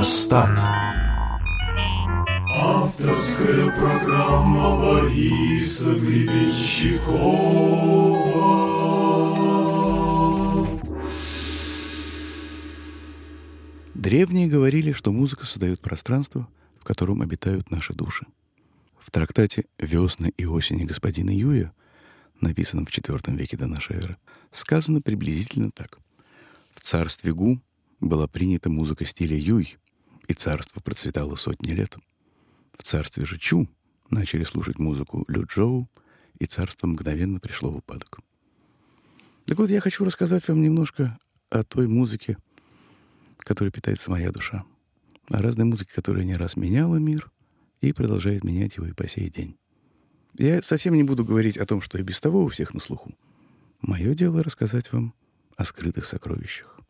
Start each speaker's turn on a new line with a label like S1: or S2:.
S1: Аэростат.
S2: Авторская программа Бориса Гребенщикова.
S1: Древние говорили, что музыка создает пространство, в котором обитают наши души. В трактате «Весны и осени господина Юя», написанном в IV веке до нашей эры, сказано приблизительно так. В царстве Гу была принята музыка стиля Юй, и царство процветало сотни лет. В царстве же Чу начали слушать музыку Лю-Джоу, и царство мгновенно пришло в упадок. Так вот, я хочу рассказать вам немножко о той музыке, которой питается моя душа, о разной музыке, которая не раз меняла мир и продолжает менять его и по сей день. Я совсем не буду говорить о том, что и без того у всех на слуху. Мое дело рассказать вам о скрытых сокровищах.